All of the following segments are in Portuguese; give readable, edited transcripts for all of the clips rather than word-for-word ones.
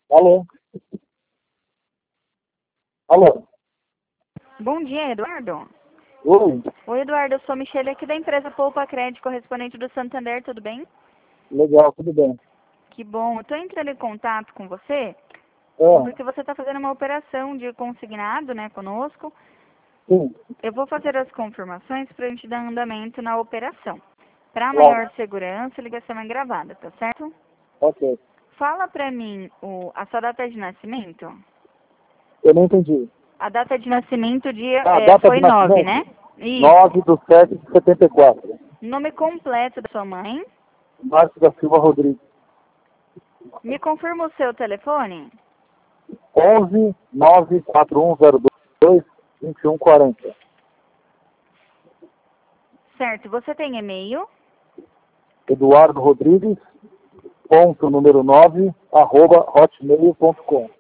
Alô? Alô? Bom dia, Eduardo. Oi? Oi, Eduardo, eu sou a Michelle aqui da empresa Poupa Crédito, correspondente do Santander, tudo bem? Legal, tudo bem. Que bom. Eu estou entrando em contato com você Ah, porque você está fazendo uma operação de consignado, né, conosco. sim, Eu vou fazer as confirmações para a gente dar andamento na operação. Para claro. maior segurança, a ligação é gravada, tá certo? Ok. Fala para mim a sua data de nascimento. Eu não entendi. A data de nascimento Data de foi 9, nascimento? né? Isso. 9/7/74. Nome completo da sua mãe. Márcio da Silva Rodrigues. Me confirma o seu telefone? 11/9/4102/2140. Certo. Você tem e-mail? Eduardo Rodrigues, ponto número 9, @hotmail.com.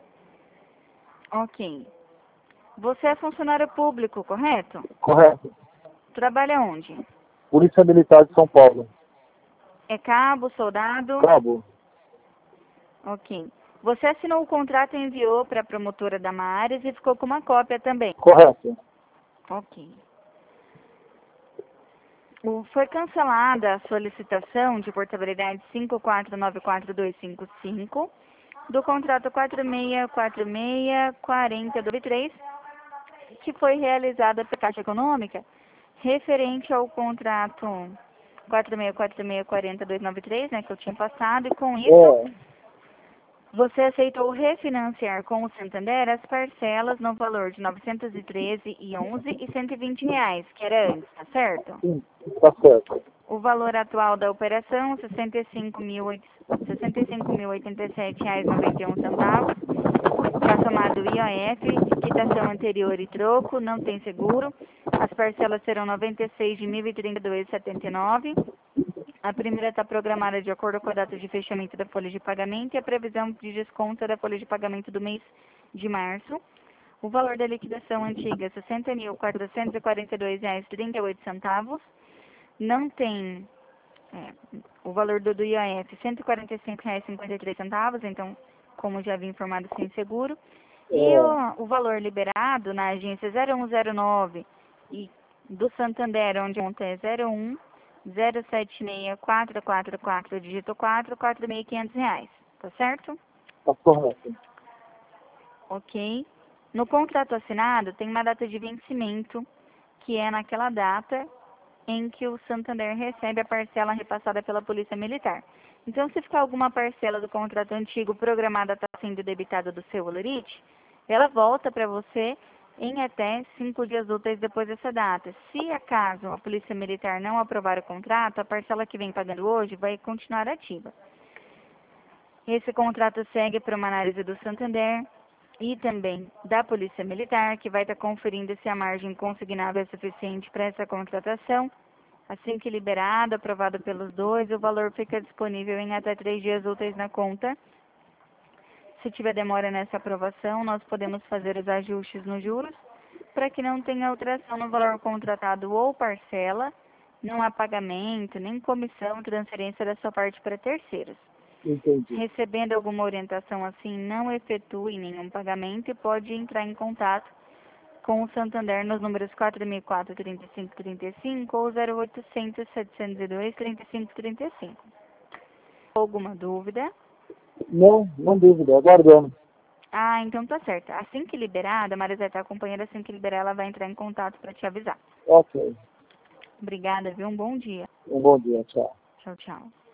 Ok. Você é funcionário público, correto? Correto. Trabalha onde? Polícia Militar de São Paulo. É cabo, soldado? Cabo. Ok. Você assinou o contrato e enviou para a promotora da Maares e ficou com uma cópia também? Correto. Ok. Foi cancelada a solicitação de portabilidade 5494255 do contrato 46464023, que foi realizada pela Caixa Econômica, referente ao contrato 464640-293, né, que eu tinha passado, e com isso É, você aceitou refinanciar com o Santander as parcelas no valor de R$ 913,11 e R$ 120, que era antes, tá certo? sim, tá certo. O valor atual da operação, R$ 65.087,91. Está somado IOF, quitação anterior e troco, não tem seguro. As parcelas serão 96 de R$ 1.032,79. A primeira está programada de acordo com a data de fechamento da folha de pagamento e a previsão de desconto da folha de pagamento do mês de março. O valor da liquidação antiga é R$ 60.442,38. Não tem o valor do IOF, R$ 145,53, então, como já havia informado, sem seguro. E É, o valor liberado na agência 0109 e do Santander, onde a conta é 01076444, dígito 4, R$ 4.500, tá certo? tá correto. Ok. No contrato assinado tem uma data de vencimento, que é naquela data em que o Santander recebe a parcela repassada pela Polícia Militar. Então, se ficar alguma parcela do contrato antigo programada está sendo debitada do seu holerite, ela volta para você em até 5 dias úteis depois dessa data. Se acaso a Polícia Militar não aprovar o contrato, a parcela que vem pagando hoje vai continuar ativa. Esse contrato segue para uma análise do Santander e também da Polícia Militar, que vai estar conferindo se a margem consignável é suficiente para essa contratação. Assim que liberado, aprovado pelos dois, o valor fica disponível em até 3 dias úteis na conta. Se tiver demora nessa aprovação, nós podemos fazer os ajustes nos juros para que não tenha alteração no valor contratado ou parcela, não há pagamento, nem comissão, transferência da sua parte para terceiros. Entendi. Recebendo alguma orientação assim, não efetue nenhum pagamento e pode entrar em contato com o Santander nos números 4004-3535 ou 0800-702-3535. Alguma dúvida? Não dúvida, aguardando. Ah, então tá certo. Assim que liberada, a Maria Zé tá acompanhando, assim que liberar, ela vai entrar em contato para te avisar. Ok. Obrigada, viu? Um bom dia. Um bom dia, tchau. Tchau, tchau.